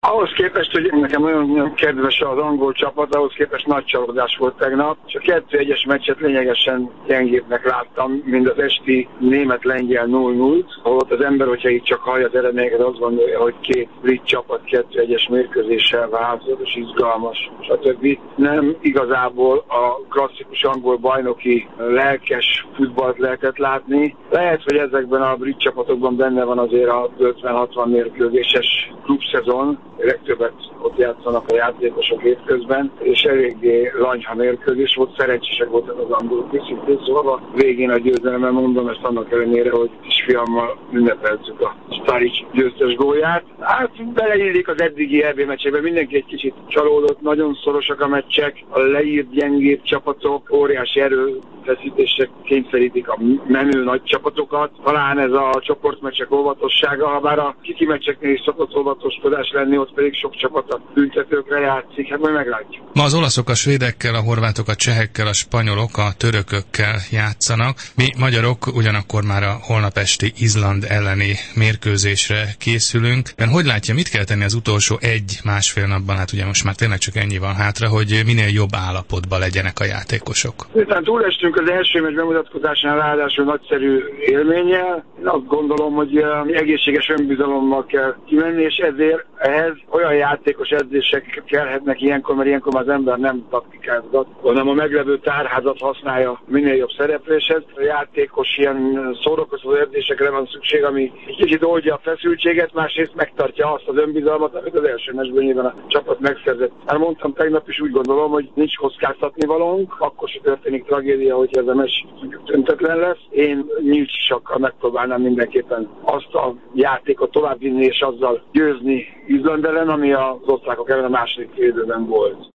Ahhoz képest, hogy nekem nagyon kedves az angol csapat, ahhoz képest nagy csalódás volt tegnap, és a 2-1-es meccset lényegesen gyengébbnek láttam, mint az esti német-lengyel 0-0-t, ahol az ember, hogyha itt csak hallja az eredményeket, azt gondolja, hogy két brit csapat 2-1-es mérkőzéssel változott, és izgalmas, stb. Nem igazából a klasszikus angol bajnoki lelkes futballt lehetett látni. Lehet, hogy ezekben a brit csapatokban benne van azért a 50-60 mérkőzéses klubszezon, legtöbbet ott játszanak a játékosok évközben, és eléggé lanyha mérkőzés volt, szerencsések voltak az angolok is, szóval végén a győzelemmel mondom ezt annak ellenére, hogy kisfiammal ünnepeltük a Staric győztes gólját. Hát beleillik az eddigi EB meccsekben, mindenki egy kicsit csalódott, nagyon szorosak a meccsek, a leírt gyengébb csapatok, óriási erőfeszítések kényszerítik a menő nagy csapatokat. Talán ez a csoportmeccsek óvatossága, bár a kiki meccseknél is szokott óvatoskodás lenni, ott pedig sok csapat a büntetőkre játszik, hát majd meglátjuk. Ma az olaszok a svédekkel, a horvátok a csehekkel, a spanyolok a törökökkel játszanak. Mi magyarok ugyanakkor már a holnap esti Izland elleni mérkőzésre készülünk. Ön hogy látja, mit kell tenni az utolsó 1-1,5 napban, hát ugye most már tényleg csak ennyi van hátra, hogy minél jobb állapotban legyenek a játékosok? Miután túlestünk az első meccs bemutatkozásán, ráadásul nagyszerű élménnyel, én azt gondolom, hogy egészséges önbizalommal kell kimenni, és ezért ehhez olyan játékos edzések kellhetnek ilyenkor, mert ilyenkor már az ember nem taktikázgat, hanem a meglevő tárházat használja minél jobb szerepléshez. A játékos ilyen szórakoztató edzésekre van szükség, ami egy kicsit oldja a feszültséget, másrészt megtartja azt az önbizalmat, amit az első meccsben nyilván a csapat megszerzett. Már mondtam tegnap is, úgy gondolom, hogy nincs kockáztatni valónk, akkor se történik tragédia, hogy ez a meccs döntetlen lesz. Én nyílcsisakkal megpróbálnám mindenképpen azt a játékot továbbvinni és azzal győzni Izland ellen, ami az osztrákok ellen a második félidőben volt.